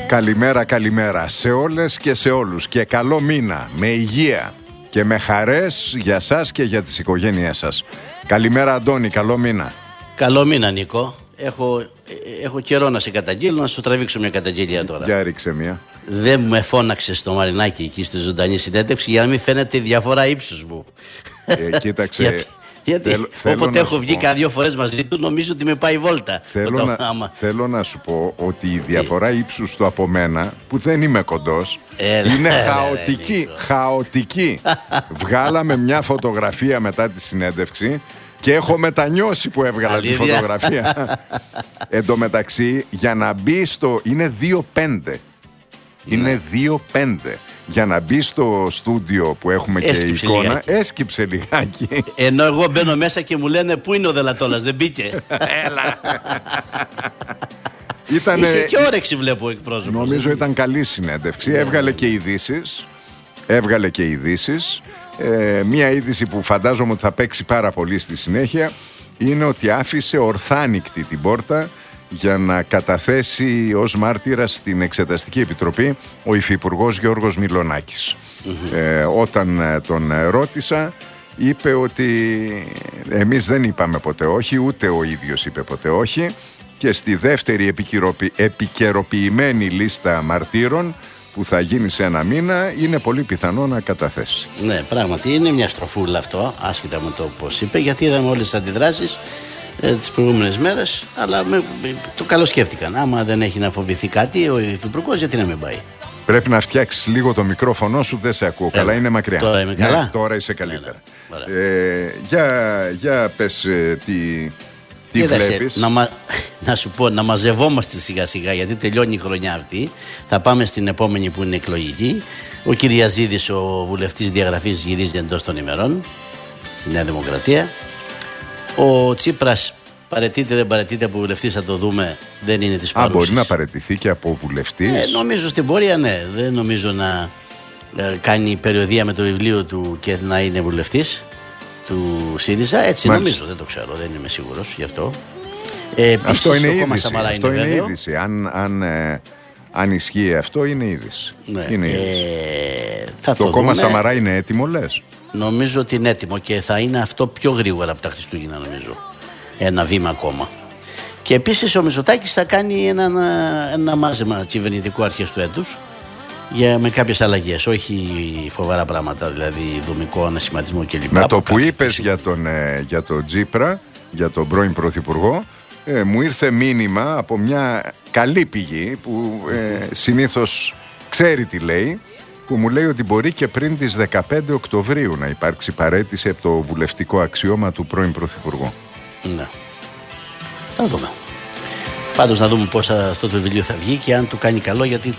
Καλημέρα, καλημέρα σε όλες και σε όλους και καλό μήνα με υγεία και με χαρές για σας και για τις οικογένειές σας. Καλημέρα Αντώνη, καλό μήνα. Καλό μήνα Νίκο. Έχω καιρό να σε καταγγείλω, να σου τραβήξω μια καταγγελία τώρα. Για ρίξε μια. Δεν με φώναξε στο Μαρινάκι εκεί στη ζωντανή συνέντευξη για να μην φαίνεται η διαφορά ύψους μου. Κοίταξε. Γιατί όποτε έχω βγει δύο φορές μαζί του, νομίζω ότι με πάει βόλτα. Θέλω να σου πω ότι η διαφορά ύψους του από μένα, που δεν είμαι κοντός, είναι χαοτική. Βγάλαμε μια φωτογραφία μετά τη συνέντευξη και έχω μετανιώσει που έβγαλα τη φωτογραφία. Εν τω μεταξύ, για να μπει στο... είναι 2.5. Είναι 2.5. Για να μπει στο στούντιο που έχουμε και η εικόνα, λιγάκι. Έσκυψε λιγάκι. Ενώ εγώ μπαίνω μέσα και μου λένε πού είναι ο Δελατόλας, δεν μπήκε. Έλα. Είχε και όρεξη βλέπω εκπρόσωπος. Νομίζω ήταν καλή συνέντευξη. Έβγαλε και ειδήσεις. Μία είδηση που φαντάζομαι ότι θα παίξει πάρα πολύ στη συνέχεια είναι ότι άφησε ορθάνικτη την πόρτα για να καταθέσει ως μάρτυρας στην Εξεταστική Επιτροπή ο Υφυπουργός Γιώργος Μιλονάκης. Όταν τον ρώτησα, είπε ότι εμείς δεν είπαμε ποτέ όχι, ούτε ο ίδιος είπε ποτέ όχι, και στη δεύτερη επικαιροποιημένη λίστα μαρτύρων που θα γίνει σε ένα μήνα είναι πολύ πιθανό να καταθέσει. Ναι, πράγματι είναι μια στροφούλα αυτό, άσχετα με το πώς είπε, γιατί είδαμε όλες τις αντιδράσεις τις προηγούμενες μέρες, αλλά το καλοσκέφτηκαν. Άμα δεν έχει να φοβηθεί κάτι ο Υφυπουργός, γιατί να μην πάει. Πρέπει να φτιάξεις λίγο το μικρόφωνο σου, δεν σε ακούω καλά, είναι μακριά. Τώρα είμαι καλά. Ναι, τώρα είσαι καλύτερα. Για πες τι βλέπεις. Να σου πω, να μαζευόμαστε σιγά σιγά, γιατί τελειώνει η χρονιά αυτή. Θα πάμε στην επόμενη που είναι εκλογική. Ο Κυριαζίδης, ο βουλευτής διαγραφής, γυρίζει εντός των ημερών στη Νέα Δημοκρατία. Ο Τσίπρας παραιτείται, δεν παραιτείται από βουλευτής, θα το δούμε, δεν είναι της παρούσης. Μπορεί να παραιτηθεί και από βουλευτής. Νομίζω στην πορεία ναι, δεν νομίζω να κάνει περιοδεία με το βιβλίο του και να είναι βουλευτής του ΣΥΡΙΖΑ, έτσι. Μάλιστα. Νομίζω, δεν το ξέρω, δεν είμαι σίγουρος γι' αυτό. Αυτό είναι είδηση. Αυτό είναι είδηση. Αν ισχύει αυτό, είναι είδηση. Ναι. Είναι είδηση. Το κόμμα Σαμαρά είναι έτοιμο, λες? Νομίζω ότι είναι έτοιμο και θα είναι αυτό πιο γρήγορα από τα Χριστούγεννα, νομίζω. Ένα βήμα ακόμα. Και επίσης ο Μητσοτάκης θα κάνει ένα μάζεμα κυβερνητικού αρχές του έτους με κάποιες αλλαγές, όχι φοβερά πράγματα, δηλαδή δομικό ανασχηματισμό κλπ. Με το που είπες για τον Τσίπρα, για τον πρώην Πρωθυπουργό, μου ήρθε μήνυμα από μια καλή πηγή που συνήθως ξέρει τι λέει, που μου λέει ότι μπορεί και πριν τις 15 Οκτωβρίου να υπάρξει παραίτηση από το βουλευτικό αξίωμα του πρώην Πρωθυπουργού. Ναι. Θα δούμε. Πάντως να δούμε πώς αυτό το βιβλίο θα βγει και αν του κάνει καλό, γιατί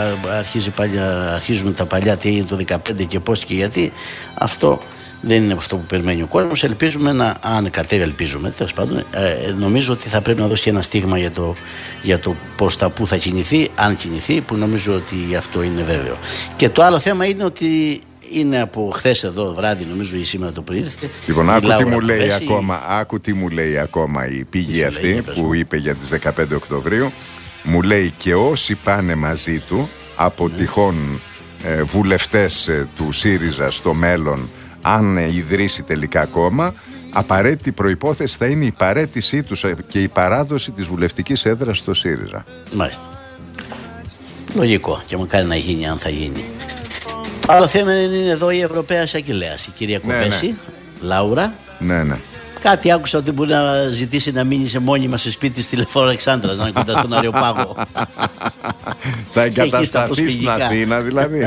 αρχίζουμε τα παλιά, τι έγινε το 15 και πώς και γιατί. Αυτό δεν είναι αυτό που περιμένει ο κόσμος. Ελπίζουμε αν κατέβει, τέλος πάντων, νομίζω ότι θα πρέπει να δώσει ένα στίγμα για το πώς πού θα κινηθεί, αν κινηθεί, που νομίζω ότι αυτό είναι βέβαιο. Και το άλλο θέμα είναι ότι είναι από χθες εδώ βράδυ, νομίζω, ή σήμερα το πρωί ήρθε. Λοιπόν, άκου τι μου λέει ακόμα η πηγή αυτή που είπε για τις 15 Οκτωβρίου. Μου λέει και όσοι πάνε μαζί του από τυχόν βουλευτές του ΣΥΡΙΖΑ στο μέλλον, αν ιδρύσει τελικά κόμμα, απαραίτητη προϋπόθεση θα είναι η παραίτησή τους και η παράδοση της βουλευτικής έδρας στο ΣΥΡΙΖΑ. Μάλιστα. Λογικό, και μακάρι να γίνει, αν θα γίνει. Το άλλο θέμα είναι εδώ η Ευρωπαία Εισαγγελέας, η κυρία Κοβέση, Λάουρα. Ναι. Κάτι άκουσα ότι μπορεί να ζητήσει να μείνει σε μόνιμα σε σπίτι της Τηλεφόρα Αλεξάνδρας, να είναι κοντά στον Αριοπάγο. Θα εγκατασταθεί στην Αθήνα, δηλαδή.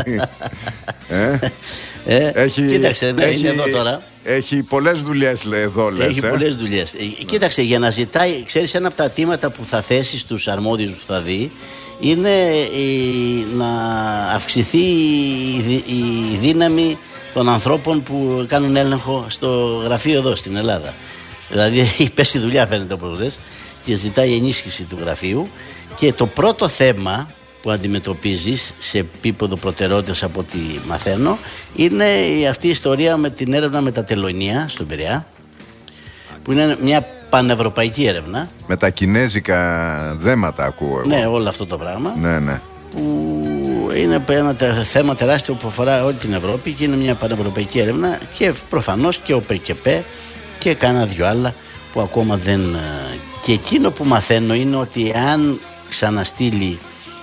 Κοίταξε, είναι εδώ τώρα. Έχει πολλές δουλειές, λέει εδώ, λες. Έχει πολλές δουλειές. Κοίταξε, για να ζητάει, ξέρεις, ένα από τα αιτήματα που θα θέσει στους αρμόδιους που θα δει είναι να αυξηθεί η δύναμη των ανθρώπων που κάνουν έλεγχο στο γραφείο εδώ στην Ελλάδα. Δηλαδή έχει πέσει δουλειά, φαίνεται, όπως λες, και ζητάει ενίσχυση του γραφείου. Και το πρώτο θέμα που αντιμετωπίζεις σε επίπεδο προτεραιότητας, από ό,τι μαθαίνω, είναι αυτή η ιστορία με την έρευνα με τα τελωνεία στον Πειραιά, που είναι μια πανευρωπαϊκή έρευνα. Με τα κινέζικα δέματα ακούω εγώ. Ναι, όλο αυτό το πράγμα. Ναι. που είναι ένα θέμα τεράστιο που αφορά όλη την Ευρώπη και είναι μια πανευρωπαϊκή έρευνα, και προφανώς και ο ΠΚΠ και κάνα δυο άλλα που ακόμα δεν... Και εκείνο που μαθαίνω είναι ότι αν ξαναστείλει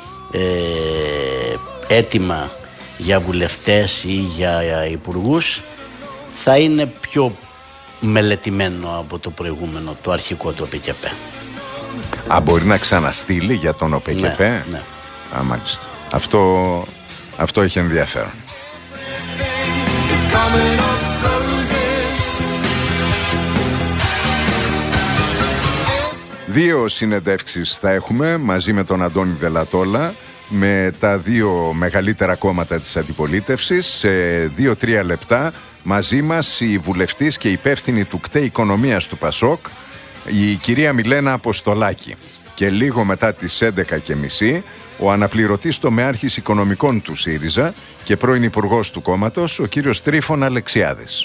έτοιμα για βουλευτές ή για υπουργούς, θα είναι πιο μελετημένο από το προηγούμενο, το αρχικό του ΟΠΚΠ. Μπορεί να ξαναστείλει για τον ΟΠΚΠ. Ναι. Μάλιστα. Αυτό έχει ενδιαφέρον. Δύο συνεντεύξεις θα έχουμε μαζί με τον Αντώνη Δελατόλα, με τα δύο μεγαλύτερα κόμματα της αντιπολίτευσης. Σε 2-3 λεπτά μαζί μας η βουλευτής και υπεύθυνη του ΚΤΕ Οικονομίας του ΠΑΣΟΚ, η κυρία Μιλένα Αποστολάκη. Και λίγο μετά τις 11.30 ο αναπληρωτής τομεάρχης οικονομικών του ΣΥΡΙΖΑ και πρώην υπουργός του κόμματος, ο κύριος Τρίφων Αλεξιάδης,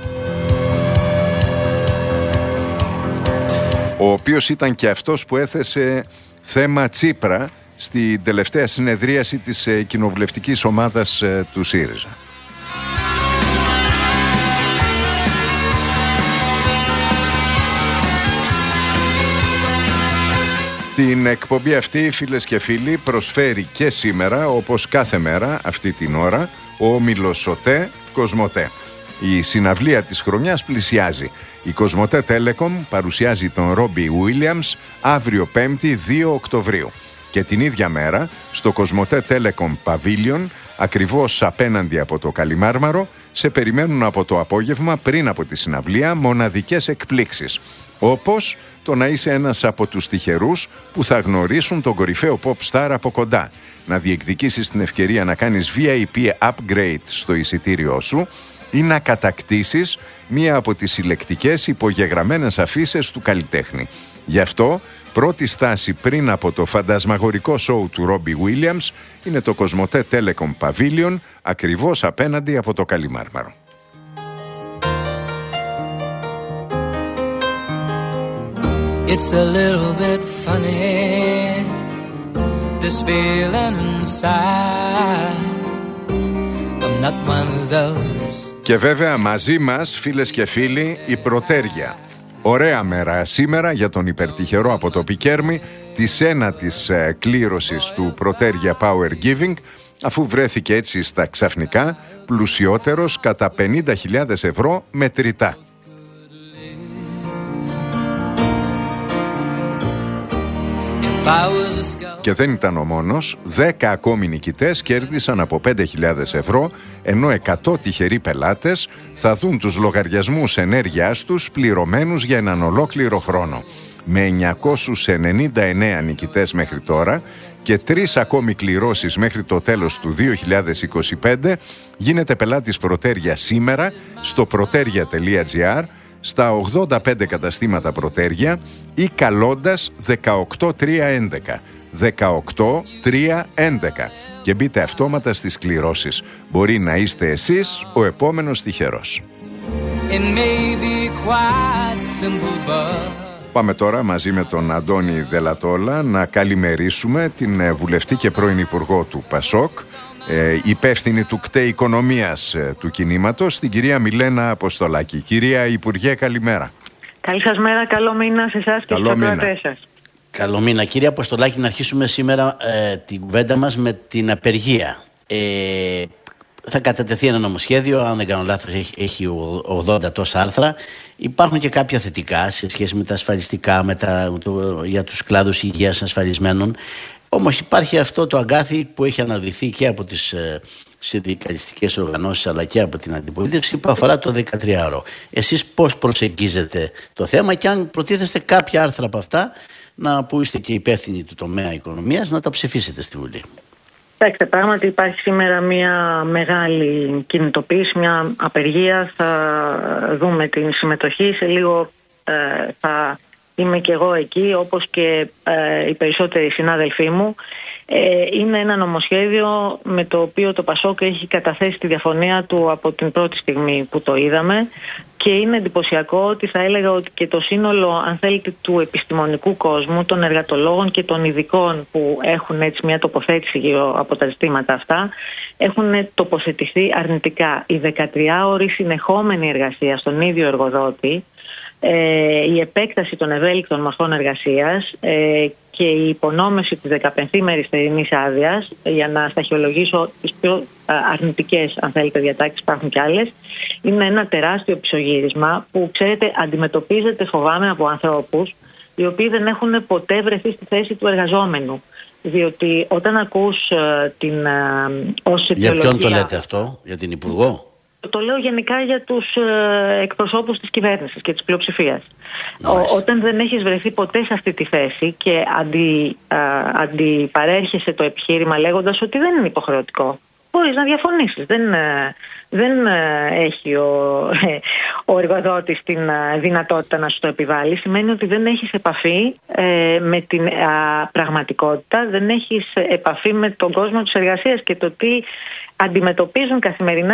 ο οποίος ήταν και αυτός που έθεσε θέμα Τσίπρα στη τελευταία συνεδρίαση της κοινοβουλευτικής ομάδας του ΣΥΡΙΖΑ. Την εκπομπή αυτή, φίλες και φίλοι, προσφέρει και σήμερα, όπως κάθε μέρα αυτή την ώρα, ο όμιλος ΟΤΕ Κοσμοτέ. Η συναυλία της χρονιάς πλησιάζει. Η Κοσμοτέ Telecom παρουσιάζει τον Ρόμπι Ουίλιαμς αύριο 5η 2 Οκτωβρίου. Και την ίδια μέρα, στο Κοσμοτέ Telecom Pavilion, ακριβώς απέναντι από το Καλιμάρμαρο, σε περιμένουν από το απόγευμα πριν από τη συναυλία μοναδικές εκπλήξεις. Όπως το να είσαι ένας από τους τυχερούς που θα γνωρίσουν τον κορυφαίο pop star από κοντά, να διεκδικήσεις την ευκαιρία να κάνεις VIP upgrade στο εισιτήριό σου ή να κατακτήσεις μία από τις συλλεκτικές υπογεγραμμένες αφίσες του καλλιτέχνη. Γι' αυτό, πρώτη στάση πριν από το φαντασμαγορικό σόου του Ρόμπι Williams είναι το Κοσμοτέ Telecom Pavilion, ακριβώς απέναντι από το Καλιμάρμαρο. It's a little bit funny, this feeling inside. I'm not one of those. Και βέβαια μαζί μας, φίλες και φίλοι, η Πρωτέρια. Ωραία μέρα σήμερα για τον υπερτυχερό από το Πικέρμι της ένατης κλήρωσης του Πρωτέρια Power Giving, αφού βρέθηκε έτσι στα ξαφνικά πλουσιότερος κατά 50.000 ευρώ μετρητά. Και δεν ήταν ο μόνος, 10 ακόμη νικητές κέρδισαν από 5.000 ευρώ, ενώ 100 τυχεροί πελάτες θα δουν τους λογαριασμούς ενέργειάς τους πληρωμένους για έναν ολόκληρο χρόνο. Με 999 νικητές μέχρι τώρα και 3 ακόμη κληρώσεις μέχρι το τέλος του 2025, γίνεται πελάτης Πρωτέρια σήμερα στο proteria.gr, στα 85 καταστήματα Πρωτέρια ή καλώντας 18311. 18311 και μπείτε αυτόματα στις κληρώσεις. Μπορεί να είστε εσείς ο επόμενος τυχερός. Πάμε τώρα μαζί με τον Αντώνη Δελατόλα να καλημερίσουμε την βουλευτή και πρώην υπουργό του ΠΑΣΟΚ, υπεύθυνη του ΚΤΕ Οικονομίας του κινήματος, την κυρία Μιλένα Αποστολάκη. Κυρία Υπουργέ, καλημέρα. Καλή σας μέρα, καλό μήνα σε εσάς και στους ακροατές σας. Καλό μήνα. Κύριε Αποστολάκη, να αρχίσουμε σήμερα την κουβέντα μας με την απεργία. Θα κατατεθεί ένα νομοσχέδιο, αν δεν κάνω λάθος έχει 80 τόσα άρθρα. Υπάρχουν και κάποια θετικά σε σχέση με τα ασφαλιστικά, για τους κλάδους υγείας ασφαλισμένων. Όμως υπάρχει αυτό το αγκάθι που έχει αναδειχθεί και από τις συνδικαλιστικές οργανώσεις αλλά και από την αντιπολίτευση, που αφορά το 13ωρο. Εσείς πώς προσεγγίζετε το θέμα και αν προτίθεστε κάποια άρθρα από αυτά, που είστε και υπεύθυνοι του τομέα οικονομίας, να τα ψηφίσετε στη Βουλή? Κοιτάξτε, πράγματι υπάρχει σήμερα μια μεγάλη κινητοποίηση, μια απεργία. Θα δούμε την συμμετοχή. Σε λίγο θα είμαι και εγώ εκεί, όπως και οι περισσότεροι συνάδελφοί μου. Είναι ένα νομοσχέδιο με το οποίο το ΠΑΣΟΚ έχει καταθέσει τη διαφωνία του από την πρώτη στιγμή που το είδαμε Και είναι εντυπωσιακό ότι θα έλεγα ότι και το σύνολο, αν θέλετε, του επιστημονικού κόσμου, των εργατολόγων και των ειδικών που έχουν έτσι μια τοποθέτηση γύρω από τα ζητήματα αυτά, έχουν τοποθετηθεί αρνητικά. Η 13ωρη συνεχόμενη εργασία στον ίδιο εργοδότη, η επέκταση των ευέλικτων μορφών εργασίας και η υπονόμευση της 15ήμερης θερινής άδειας, για να σταχυολογήσω τις πιο αρνητικές, αν θέλετε, διατάξεις, υπάρχουν κι άλλες, είναι ένα τεράστιο πισωγύρισμα που, ξέρετε, αντιμετωπίζεται, φοβάμαι, από ανθρώπους οι οποίοι δεν έχουν ποτέ βρεθεί στη θέση του εργαζόμενου. Διότι όταν ακούς ως αιτιολογία... Για ποιον το λέτε αυτό, για την Υπουργό? Το λέω γενικά για τους εκπροσώπους της κυβέρνησης και της πλειοψηφίας. Όταν δεν έχεις βρεθεί ποτέ σε αυτή τη θέση και αντιπαρέρχεσαι το επιχείρημα λέγοντας ότι δεν είναι υποχρεωτικό, μπορείς να διαφωνήσεις. Δεν έχει ο εργοδότης την δυνατότητα να σου το επιβάλλει. Σημαίνει ότι δεν έχεις επαφή με την πραγματικότητα, δεν έχεις επαφή με τον κόσμο της εργασίας και το τι αντιμετωπίζουν καθημερινά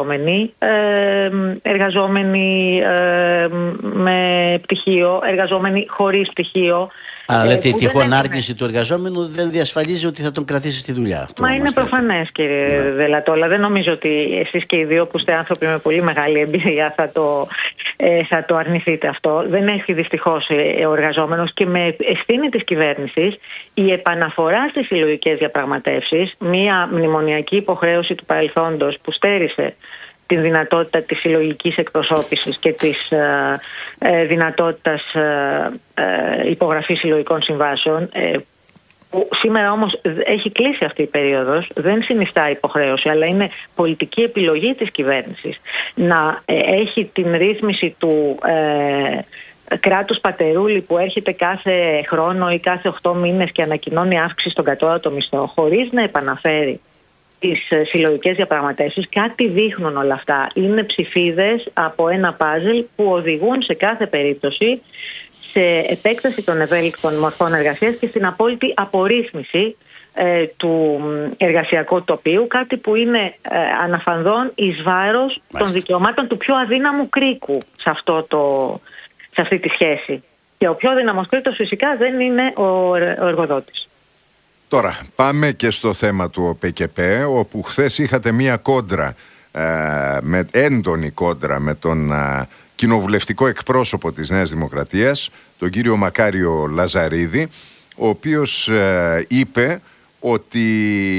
εργαζόμενοι με πτυχίο, εργαζόμενοι χωρίς πτυχίο. Αλλά λέτε η τυχόν άργηση του εργαζόμενου δεν διασφαλίζει ότι θα τον κρατήσει στη δουλειά. Αυτό μα είναι προφανές, κύριε Δελατόλα. Δεν νομίζω ότι εσείς και οι δύο που είστε άνθρωποι με πολύ μεγάλη εμπειρία θα το αρνηθείτε αυτό. Δεν έχει δυστυχώς ο εργαζόμενος, και με ευθύνη της κυβέρνησης η επαναφορά στις συλλογικές διαπραγματεύσεις, μια μνημονιακή υποχρέωση του παρελθόντος που στέρισε την δυνατότητα της συλλογικής εκπροσώπησης και της δυνατότητας υπογραφής συλλογικών συμβάσεων, που σήμερα όμως έχει κλείσει αυτή η περίοδος, δεν συνιστά υποχρέωση, αλλά είναι πολιτική επιλογή της κυβέρνησης να έχει την ρύθμιση του κράτους πατερούλη που έρχεται κάθε χρόνο ή κάθε 8 μήνες και ανακοινώνει αύξηση στον κατώτατο μισθό, χωρίς να επαναφέρει τις συλλογικές διαπραγματεύσεις. Κάτι δείχνουν όλα αυτά. Είναι ψηφίδες από ένα πάζλ που οδηγούν σε κάθε περίπτωση σε επέκταση των ευέλικτων μορφών εργασίας και στην απόλυτη απορρίθμιση του εργασιακού τοπίου, κάτι που είναι αναφανδόν εις βάρος των δικαιωμάτων του πιο αδύναμου κρίκου σε αυτή τη σχέση. Και ο πιο αδύναμος κρίκος φυσικά δεν είναι ο εργοδότης. Τώρα πάμε και στο θέμα του ΟΠΚΠ, όπου χθες είχατε μία κόντρα, με έντονη κόντρα με τον κοινοβουλευτικό εκπρόσωπο της Νέας Δημοκρατίας, τον κύριο Μακάριο Λαζαρίδη, ο οποίος είπε ότι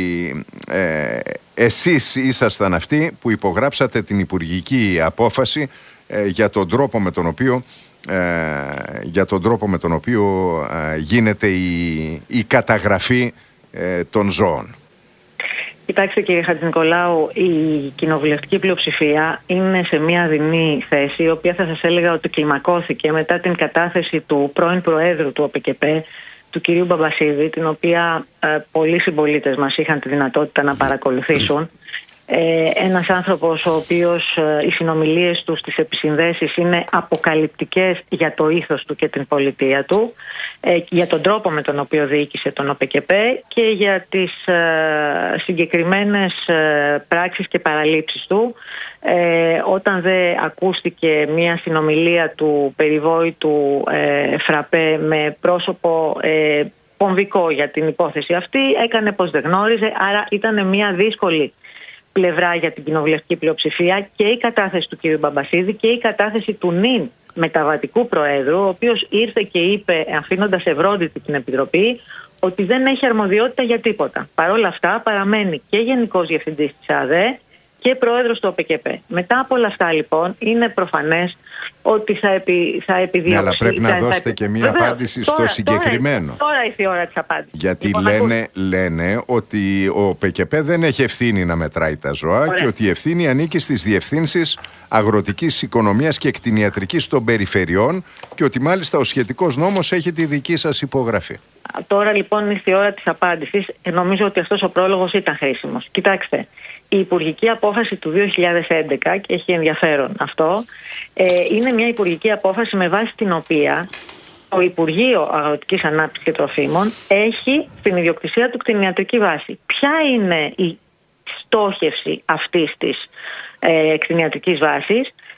εσείς ήσασταν αυτοί που υπογράψατε την υπουργική απόφαση για τον τρόπο με τον οποίο γίνεται η καταγραφή των ζώων. Κοιτάξτε, κύριε Χατζηνικολάου, η κοινοβουλευτική πλειοψηφία είναι σε μια δεινή θέση, η οποία θα σας έλεγα ότι κλιμακώθηκε μετά την κατάθεση του πρώην Προέδρου του ΟΠΚΠ, του κυρίου Μπαμπασίδη, την οποία πολλοί συμπολίτες μας είχαν τη δυνατότητα να παρακολουθήσουν. Ένας άνθρωπος ο οποίος οι συνομιλίες του στις επισυνδέσεις είναι αποκαλυπτικές για το ήθος του και την πολιτεία του, για τον τρόπο με τον οποίο διοίκησε τον ΟΠΚΠ και για τις συγκεκριμένες πράξεις και παραλήψεις του. Όταν δεν ακούστηκε μια συνομιλία του περιβόητου Φραπέ με πρόσωπο πομβικό για την υπόθεση αυτή, έκανε πως δεν γνώριζε, άρα ήταν μια δύσκολη πλευρά για την κοινοβουλευτική πλειοψηφία και η κατάθεση του κ. Μπαμπασίδη και η κατάθεση του νυν μεταβατικού Προέδρου, ο οποίος ήρθε και είπε, αφήνοντας ευρόντιτη την Επιτροπή, ότι δεν έχει αρμοδιότητα για τίποτα. Παρ' όλα αυτά παραμένει και Γενικός Διευθυντής της ΑΔΕ και Πρόεδρος του ΟΠΚΠ. Μετά από όλα αυτά, λοιπόν, είναι προφανές ότι θα επιδιώξει... Ναι, αλλά πρέπει να δώσετε και μία απάντηση στο συγκεκριμένο. Τώρα ήρθε η ώρα της απάντησης. Γιατί λένε ότι ο ΟΠΚΠ δεν έχει ευθύνη να μετράει τα ζώα. Ωραία. Και ότι η ευθύνη ανήκει στις διευθύνσεις αγροτικής οικονομίας και κτηνιατρικής των περιφερειών και ότι μάλιστα ο σχετικός νόμος έχει τη δική σας υπογραφή. Τώρα λοιπόν ήρθε η ώρα της απάντησης. Νομίζω ότι αυτός ο πρόλογος ήταν χρήσιμος. Κοιτάξτε, η υπουργική απόφαση του 2011, και έχει ενδιαφέρον αυτό, είναι μια υπουργική απόφαση με βάση την οποία το Υπουργείο Αγροτικής Ανάπτυξης και Τροφίμων έχει στην ιδιοκτησία του κτηνιατρική βάση. Ποια είναι η στόχευση αυτής της κτηνιατρικής βάσης?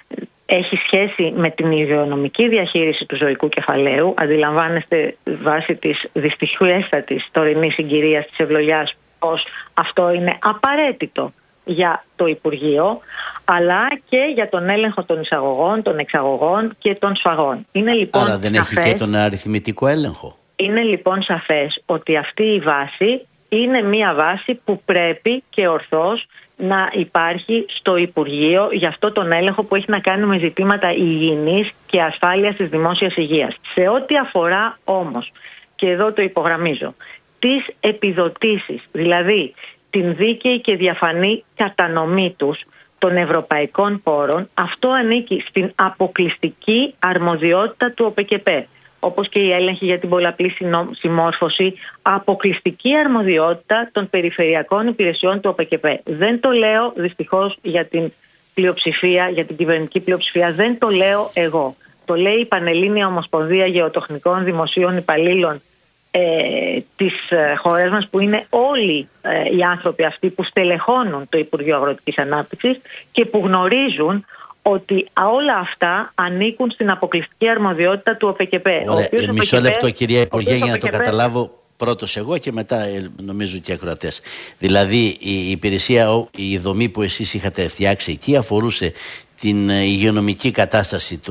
έχει σχέση με την υγειονομική διαχείριση του ζωικού κεφαλαίου. Αντιλαμβάνεστε βάσει της δυστυχιέστατης τωρινής συγκυρίας της ευλογιάς πως αυτό είναι απαραίτητο για το Υπουργείο, αλλά και για τον έλεγχο των εισαγωγών, των εξαγωγών και των σφαγών. Είναι λοιπόν άρα δεν έχει και τον αριθμητικό έλεγχο. Είναι λοιπόν σαφές ότι αυτή η βάση είναι μια βάση που πρέπει και ορθώς να υπάρχει στο Υπουργείο για αυτό τον έλεγχο που έχει να κάνει με ζητήματα υγιεινής και ασφάλειας της δημόσιας υγείας. Σε ό,τι αφορά όμως, και εδώ το υπογραμμίζω, τις επιδοτήσεις, δηλαδή την δίκαιη και διαφανή κατανομή τους των ευρωπαϊκών πόρων, αυτό ανήκει στην αποκλειστική αρμοδιότητα του ΟΠΕΚΕΠΕ. Όπως και η έλεγχη για την πολλαπλή συμμόρφωση, αποκλειστική αρμοδιότητα των περιφερειακών υπηρεσιών του ΟΠΕΚΕΠΕ. Δεν το λέω δυστυχώς για την πλειοψηφία, για την κυβερνητική πλειοψηφία, δεν το λέω εγώ. Το λέει η Πανελλήνια Ομοσπονδία Γεωτεχνικών Δημοσίων Υπαλλήλων της χώρας μας, που είναι όλοι οι άνθρωποι αυτοί που στελεχώνουν το Υπουργείο Αγροτικής Ανάπτυξης και που γνωρίζουν ότι όλα αυτά ανήκουν στην αποκλειστική αρμοδιότητα του ΟΠΕΚΕΠΕ. Μισό λεπτό, κυρία Υπουργέ, για να το καταλάβω πρώτος εγώ και μετά νομίζω και οι ακροατές. Δηλαδή η υπηρεσία, η δομή που εσείς είχατε φτιάξει εκεί αφορούσε την υγειονομική κατάσταση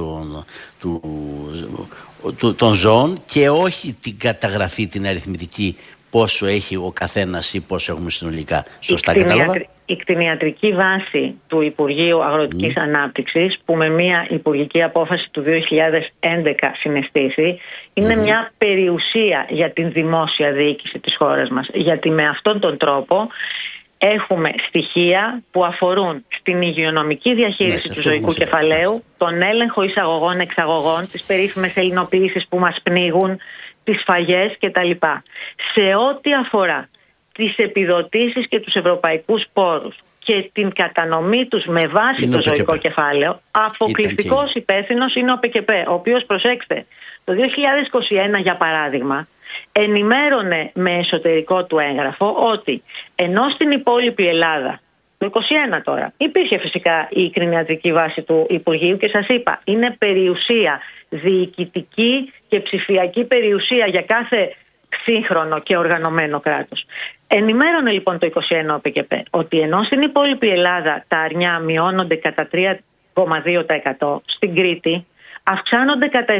των ζώων και όχι την καταγραφή, την αριθμητική, πόσο έχει ο καθένας ή πόσο έχουμε συνολικά. Σωστά κατάλαβα? Η κτηνιατρική βάση του Υπουργείου Αγροτικής Ανάπτυξης, που με μια υπουργική απόφαση του 2011 συναισθήθη, είναι μια περιουσία για την δημόσια διοίκηση της χώρας μας. Γιατί με αυτόν τον τρόπο έχουμε στοιχεία που αφορούν στην υγειονομική διαχείριση του ζωικού κεφαλαίου, τον έλεγχο εισαγωγών-εξαγωγών, τις περίφημες ελληνοποιήσεις που μας πνίγουν, τις σφαγές κτλ. Σε ό,τι αφορά τις επιδοτήσεις και τους ευρωπαϊκούς πόρους και την κατανομή τους με βάση το ζωικό κεφάλαιο, αποκλειστικός υπεύθυνος είναι ο ΟΠΕΚΕΠΕ, ο οποίος, προσέξτε, το 2021 για παράδειγμα ενημέρωνε με εσωτερικό του έγγραφο ότι ενώ στην υπόλοιπη Ελλάδα, το 2021 τώρα, υπήρχε φυσικά η κτηνιατρική βάση του Υπουργείου και σας είπα, είναι περιουσία, διοικητική και ψηφιακή περιουσία για κάθε σύγχρονο και οργανωμένο κράτος. Ενημέρωνε λοιπόν το 2021 ο ΠΚΠ ότι ενώ στην υπόλοιπη Ελλάδα τα αρνιά μειώνονται κατά 3,2%, στην Κρήτη αυξάνονται κατά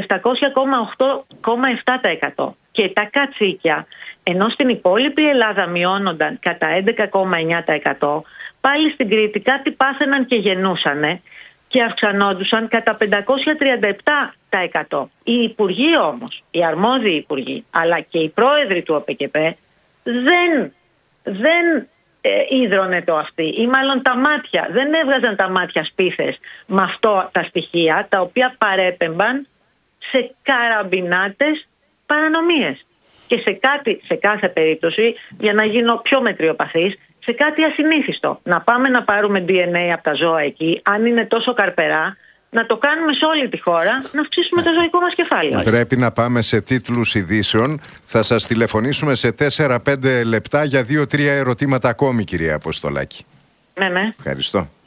700,8,7% και τα κατσίκια, ενώ στην υπόλοιπη Ελλάδα μειώνονταν κατά 11,9%, πάλι στην Κρήτη κάτι πάθαιναν και γεννούσανε και αυξανόντουσαν κατά 537%. Οι υπουργοί όμως, οι αρμόδιοι υπουργοί, αλλά και οι πρόεδροι του ΟΠΚΠ δεν ίδρωνε το αυτί, ή μάλλον τα μάτια, δεν έβγαζαν τα μάτια σπίθες με αυτό τα στοιχεία, τα οποία παρέπεμπαν σε καραμπινάτες παρανομίες. Και σε κάθε περίπτωση, για να γίνω πιο μετριοπαθής, σε κάτι ασυνήθιστο. Να πάμε να πάρουμε DNA από τα ζώα εκεί, αν είναι τόσο καρπερά, να το κάνουμε σε όλη τη χώρα, να αυξήσουμε το ζωικό μας κεφάλαιο. Πρέπει να πάμε σε τίτλους ειδήσεων. Θα σας τηλεφωνήσουμε σε 4-5 λεπτά για 2-3 ερωτήματα ακόμη, κυρία Αποστολάκη. Ναι. Ευχαριστώ.